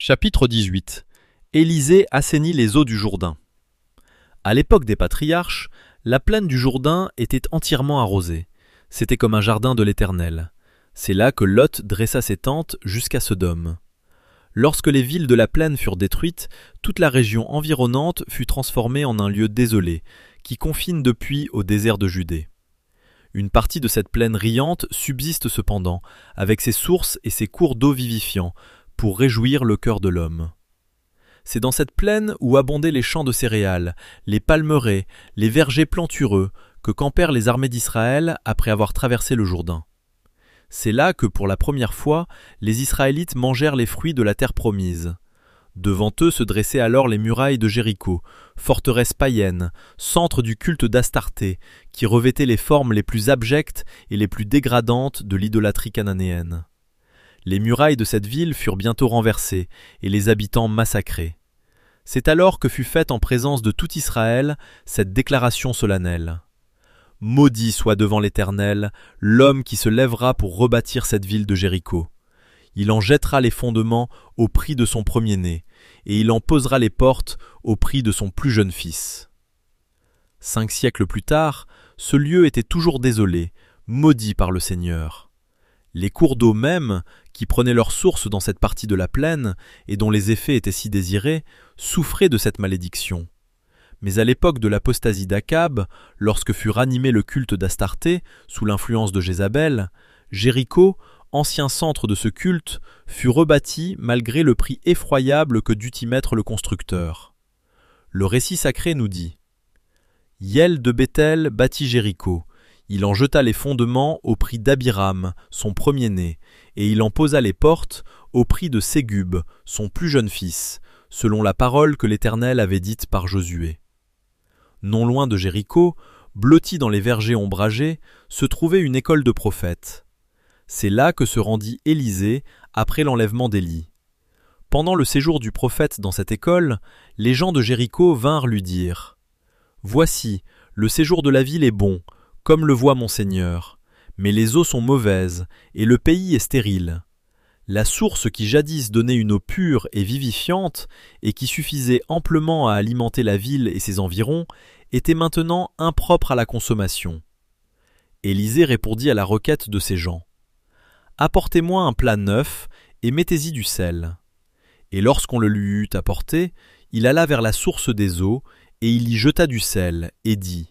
Chapitre 18. Élisée assainit les eaux du Jourdain. À l'époque des patriarches, la plaine du Jourdain était entièrement arrosée. C'était comme un jardin de l'Éternel. C'est là que Lot dressa ses tentes jusqu'à Sodome. Lorsque les villes de la plaine furent détruites, toute la région environnante fut transformée en un lieu désolé, qui confine depuis au désert de Judée. Une partie de cette plaine riante subsiste cependant, avec ses sources et ses cours d'eau vivifiants, pour réjouir le cœur de l'homme. C'est dans cette plaine où abondaient les champs de céréales, les palmeraies, les vergers plantureux, que campèrent les armées d'Israël après avoir traversé le Jourdain. C'est là que, pour la première fois, les Israélites mangèrent les fruits de la terre promise. Devant eux se dressaient alors les murailles de Jéricho, forteresse païenne, centre du culte d'Astarté, qui revêtait les formes les plus abjectes et les plus dégradantes de l'idolâtrie cananéenne. Les murailles de cette ville furent bientôt renversées et les habitants massacrés. C'est alors que fut faite en présence de tout Israël cette déclaration solennelle. « Maudit soit devant l'Éternel l'homme qui se lèvera pour rebâtir cette ville de Jéricho. Il en jettera les fondements au prix de son premier-né, et il en posera les portes au prix de son plus jeune fils. » 5 siècles plus tard, ce lieu était toujours désolé, maudit par le Seigneur. Les cours d'eau même, qui prenaient leur source dans cette partie de la plaine, et dont les effets étaient si désirés, souffraient de cette malédiction. Mais à l'époque de l'apostasie d'Akab, lorsque fut ranimé le culte d'Astarté, sous l'influence de Jézabel, Jéricho, ancien centre de ce culte, fut rebâti malgré le prix effroyable que dut y mettre le constructeur. Le récit sacré nous dit « Hiel de Béthel bâtit Jéricho. Il en jeta les fondements au prix d'Abiram, son premier-né, et il en posa les portes au prix de Ségub, son plus jeune fils, selon la parole que l'Éternel avait dite par Josué. » Non loin de Jéricho, blotti dans les vergers ombragés, se trouvait une école de prophètes. C'est là que se rendit Élisée après l'enlèvement d'Élie. Pendant le séjour du prophète dans cette école, les gens de Jéricho vinrent lui dire « Voici, le séjour de la ville est bon, comme le voit mon Seigneur, mais les eaux sont mauvaises, et le pays est stérile. La source qui jadis donnait une eau pure et vivifiante, et qui suffisait amplement à alimenter la ville et ses environs, était maintenant impropre à la consommation. » Élisée répondit à la requête de ces gens. « Apportez-moi un plat neuf, et mettez-y du sel. » Et lorsqu'on le lui eut apporté, il alla vers la source des eaux, et il y jeta du sel, et dit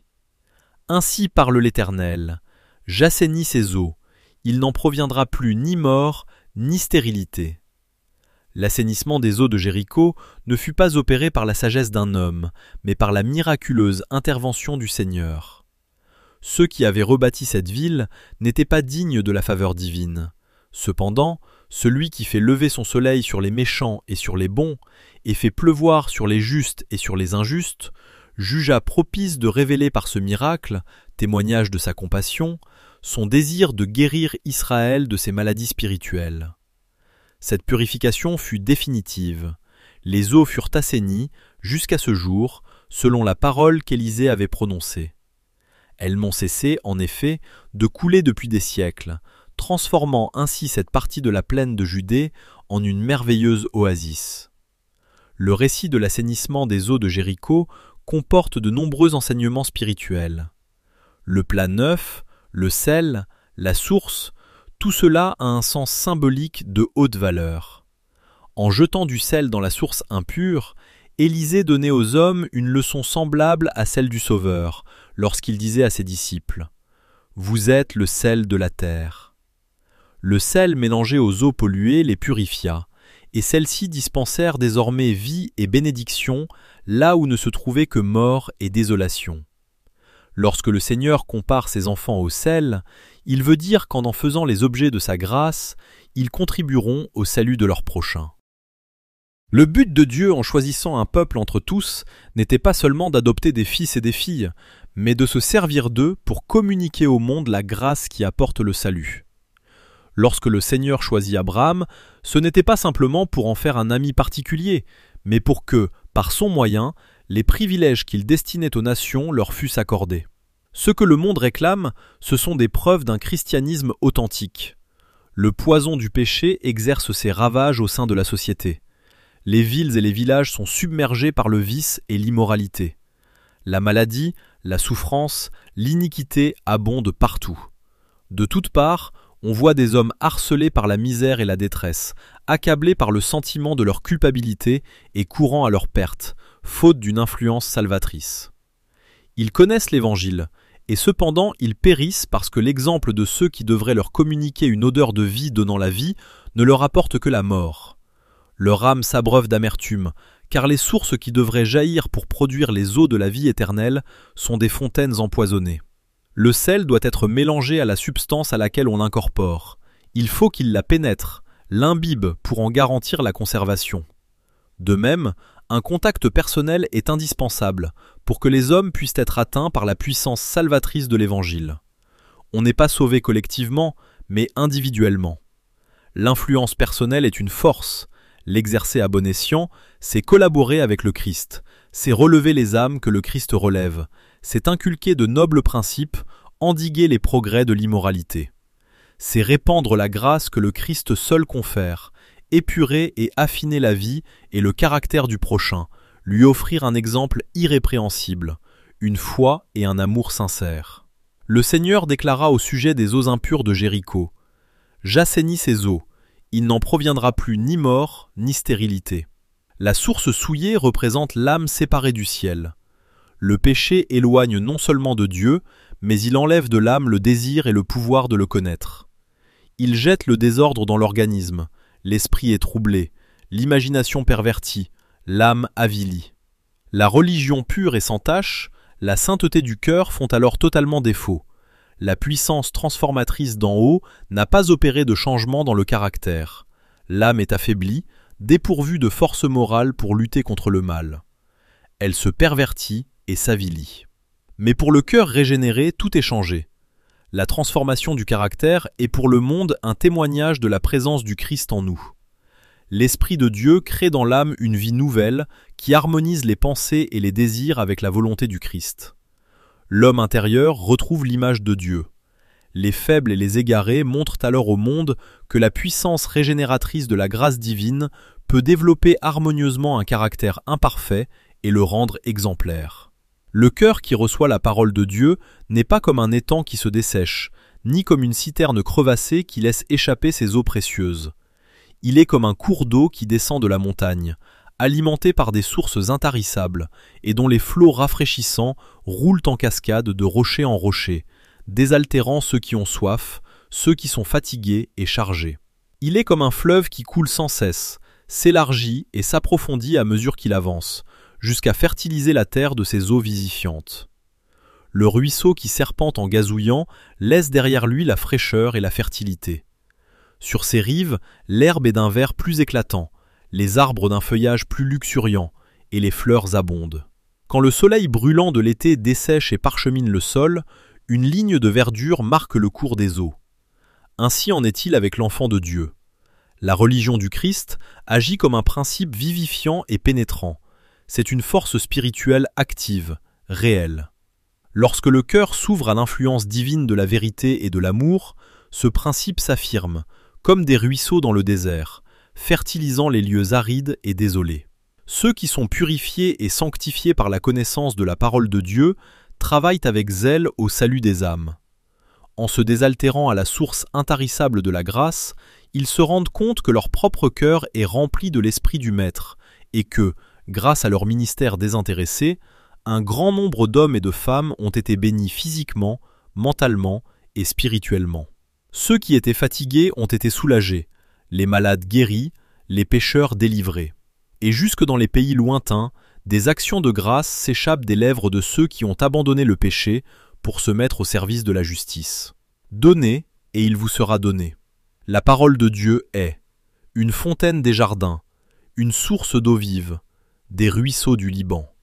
« Ainsi parle l'Éternel, j'assainis ces eaux, il n'en proviendra plus ni mort, ni stérilité. » L'assainissement des eaux de Jéricho ne fut pas opéré par la sagesse d'un homme, mais par la miraculeuse intervention du Seigneur. Ceux qui avaient rebâti cette ville n'étaient pas dignes de la faveur divine. Cependant, celui qui fait lever son soleil sur les méchants et sur les bons, et fait pleuvoir sur les justes et sur les injustes, jugea propice de révéler par ce miracle, témoignage de sa compassion, son désir de guérir Israël de ses maladies spirituelles. Cette purification fut définitive. Les eaux furent assainies jusqu'à ce jour, selon la parole qu'Élisée avait prononcée. Elles n'ont cessé, en effet, de couler depuis des siècles, transformant ainsi cette partie de la plaine de Judée en une merveilleuse oasis. Le récit de l'assainissement des eaux de Jéricho comporte de nombreux enseignements spirituels. Le plat neuf, le sel, la source, tout cela a un sens symbolique de haute valeur. En jetant du sel dans la source impure, Élisée donnait aux hommes une leçon semblable à celle du Sauveur, lorsqu'il disait à ses disciples « Vous êtes le sel de la terre ». Le sel mélangé aux eaux polluées les purifia, et celles-ci dispensèrent désormais vie et bénédiction là où ne se trouvait que mort et désolation. Lorsque le Seigneur compare ses enfants au sel, il veut dire qu'en faisant les objets de sa grâce, ils contribueront au salut de leur prochain. Le but de Dieu en choisissant un peuple entre tous n'était pas seulement d'adopter des fils et des filles, mais de se servir d'eux pour communiquer au monde la grâce qui apporte le salut. Lorsque le Seigneur choisit Abraham, ce n'était pas simplement pour en faire un ami particulier, mais pour que, par son moyen, les privilèges qu'il destinait aux nations leur fussent accordés. Ce que le monde réclame, ce sont des preuves d'un christianisme authentique. Le poison du péché exerce ses ravages au sein de la société. Les villes et les villages sont submergés par le vice et l'immoralité. La maladie, la souffrance, l'iniquité abondent partout. De toutes parts, on voit des hommes harcelés par la misère et la détresse, accablés par le sentiment de leur culpabilité et courant à leur perte, faute d'une influence salvatrice. Ils connaissent l'Évangile, et cependant ils périssent parce que l'exemple de ceux qui devraient leur communiquer une odeur de vie donnant la vie ne leur apporte que la mort. Leur âme s'abreuve d'amertume, car les sources qui devraient jaillir pour produire les eaux de la vie éternelle sont des fontaines empoisonnées. Le sel doit être mélangé à la substance à laquelle on l'incorpore. Il faut qu'il la pénètre, l'imbibe pour en garantir la conservation. De même, un contact personnel est indispensable pour que les hommes puissent être atteints par la puissance salvatrice de l'Évangile. On n'est pas sauvé collectivement, mais individuellement. L'influence personnelle est une force. L'exercer à bon escient, c'est collaborer avec le Christ, c'est relever les âmes que le Christ relève, c'est inculquer de nobles principes, endiguer les progrès de l'immoralité. C'est répandre la grâce que le Christ seul confère, épurer et affiner la vie et le caractère du prochain, lui offrir un exemple irrépréhensible, une foi et un amour sincère. Le Seigneur déclara au sujet des eaux impures de Jéricho : « J'assainis ces eaux, il n'en proviendra plus ni mort ni stérilité. » La source souillée représente l'âme séparée du ciel. Le péché éloigne non seulement de Dieu, mais il enlève de l'âme le désir et le pouvoir de le connaître. Il jette le désordre dans l'organisme, l'esprit est troublé, l'imagination pervertie, l'âme avilie. La religion pure et sans tache, la sainteté du cœur font alors totalement défaut. La puissance transformatrice d'en haut n'a pas opéré de changement dans le caractère. L'âme est affaiblie, dépourvue de force morale pour lutter contre le mal. Elle se pervertit et s'avilit. Mais pour le cœur régénéré, tout est changé. La transformation du caractère est pour le monde un témoignage de la présence du Christ en nous. L'Esprit de Dieu crée dans l'âme une vie nouvelle qui harmonise les pensées et les désirs avec la volonté du Christ. L'homme intérieur retrouve l'image de Dieu. Les faibles et les égarés montrent alors au monde que la puissance régénératrice de la grâce divine peut développer harmonieusement un caractère imparfait et le rendre exemplaire. Le cœur qui reçoit la parole de Dieu n'est pas comme un étang qui se dessèche, ni comme une citerne crevassée qui laisse échapper ses eaux précieuses. Il est comme un cours d'eau qui descend de la montagne, alimenté par des sources intarissables, et dont les flots rafraîchissants roulent en cascade de rocher en rocher, désaltérant ceux qui ont soif, ceux qui sont fatigués et chargés. Il est comme un fleuve qui coule sans cesse, s'élargit et s'approfondit à mesure qu'il avance, jusqu'à fertiliser la terre de ses eaux vivifiantes. Le ruisseau qui serpente en gazouillant laisse derrière lui la fraîcheur et la fertilité. Sur ses rives, l'herbe est d'un vert plus éclatant, les arbres d'un feuillage plus luxuriant, et les fleurs abondent. Quand le soleil brûlant de l'été dessèche et parchemine le sol, une ligne de verdure marque le cours des eaux. Ainsi en est-il avec l'enfant de Dieu. La religion du Christ agit comme un principe vivifiant et pénétrant. C'est une force spirituelle active, réelle. Lorsque le cœur s'ouvre à l'influence divine de la vérité et de l'amour, ce principe s'affirme, comme des ruisseaux dans le désert, fertilisant les lieux arides et désolés. Ceux qui sont purifiés et sanctifiés par la connaissance de la parole de Dieu travaillent avec zèle au salut des âmes. En se désaltérant à la source intarissable de la grâce, ils se rendent compte que leur propre cœur est rempli de l'esprit du Maître et que, grâce à leur ministère désintéressé, un grand nombre d'hommes et de femmes ont été bénis physiquement, mentalement et spirituellement. Ceux qui étaient fatigués ont été soulagés, les malades guéris, les pécheurs délivrés. Et jusque dans les pays lointains, des actions de grâce s'échappent des lèvres de ceux qui ont abandonné le péché pour se mettre au service de la justice. Donnez, et il vous sera donné. La parole de Dieu est une fontaine des jardins, une source d'eau vive, des ruisseaux du Liban.